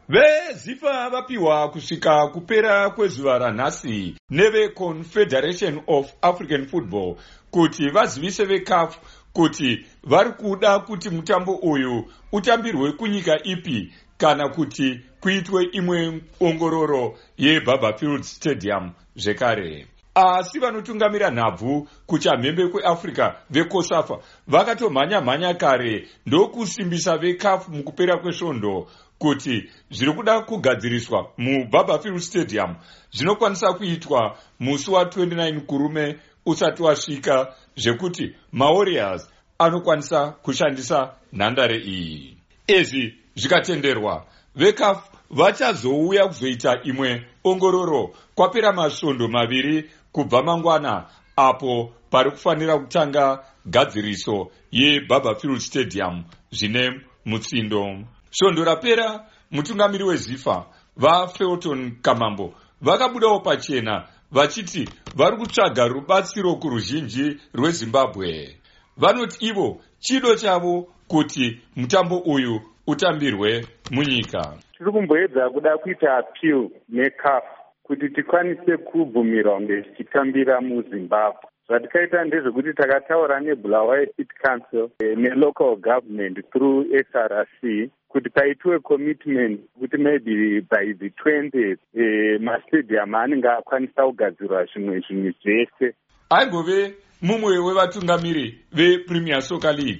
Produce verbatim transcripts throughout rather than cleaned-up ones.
VeZIFA vapiwa kusvika kupera kwezuva ranhasi neveConfederation of African Football kuti vazivise veCAF kuti vari kuda kuti mutambo uyu utambirwe kunyika ipi kana kuti kuitwe imwe ongororo yeBarberfield Stadium zvekare. Asi vanotungamira nhabvu kuchamhembe kweAfrica veCOSAFA vakatomhanya-mhanya kare ndokusimbisa veCAF mukupera kwesvondo kuti zviri kuda kugadziriswa muBarberfield Stadium zvinokwanisa kuitwa musi wa29 kurume usati wasvika, zvekuti maWarriors anokwanisa kushandisa nhandare iyi. Izvi zvikatenderwa, veCAF vachazouya kuzoita imwe ongororo kwapera masvondo maviri kubva mangwana, apo pari kufanira kutanga gadziriso yeBarberfield Stadium zvine mutsindo. Svondo rapera, mutungamiri weZIFA vaFelton Kamambo vakabudawo pachena vachiti vari kutsvaga rubatsiro kuruzhinji rweZimbabwe. Vanoti ivo chido chavo kuti mutambo uyu utambirwe munyika. Tiri kumboedza kuda kuita appeal neCAF kuti tikwanise kubvumirwa kunge tichitambira muZimbabwe. Zvatikaita ndezvekuti takataura neBulawayo City Council nelocal government through S R C kuti paitwe commitment kuti maybe by the twentieth eh, mastadium anenge akwanisa kugadzirwa zvimwe zvinhu zvese. Aigove mumwe wevatungamiri vePremier Soccer League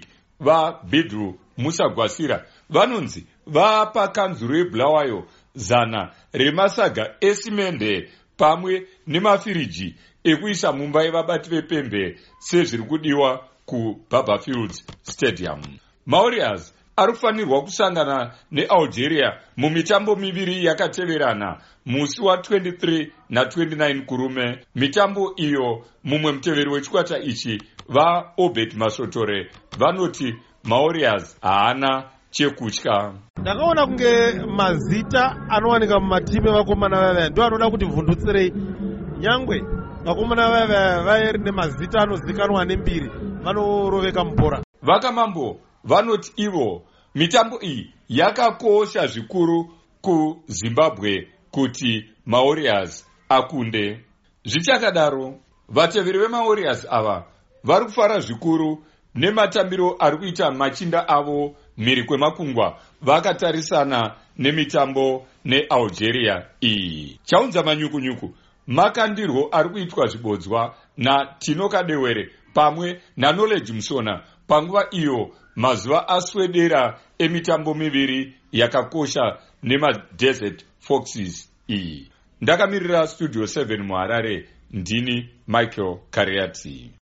vaBedru Musagwasira vanonzi vapa kanzuro yeBulawayo zana remasaga esimende pamwe nemafiriji ekuisa mumba yevabati vepembe sezviri kudiwa kuBarberfield Stadium. maWarriors ari kufanirwa kusangana neAlgeria mumitambo miviri yakateverana musi wa23 na29 kurume. Mitambo iyo mumwe muteveri wechikwata ichi vaObert Masotore vanoti maWarriors haana chekutya. Ndakaona kunge mazita anowanika mumatimu evakomana vaya ndo anoda kuti mvhundutsirei, nyangwe vakomana vaya vaeri nemazita anozikanwa nembiri vanoroveka mubhora. Vakamambo vanoti ivo mitambo iyi yakakosha zvikuru kuZimbabwe kuti maWarriors akunde. Zvichakadaro, vateveri vemaWarriors ava vari kufara zvikuru nematambiro ari kuita machinda avo mhiri kwemakungwa vakatarisana nemitambo neAlgeria iyi. Chaunza manyukunyuku, makandirwo ari kuitwa zvibodzwa naTino Kadewere pamwe naKnowledge Musona panguva iyo mazuva aswedera emitambo miviri yakakosha nemaDesert Foxes iyi. Ndakamirira Studio seven muHarare, ndini Michael Kareati.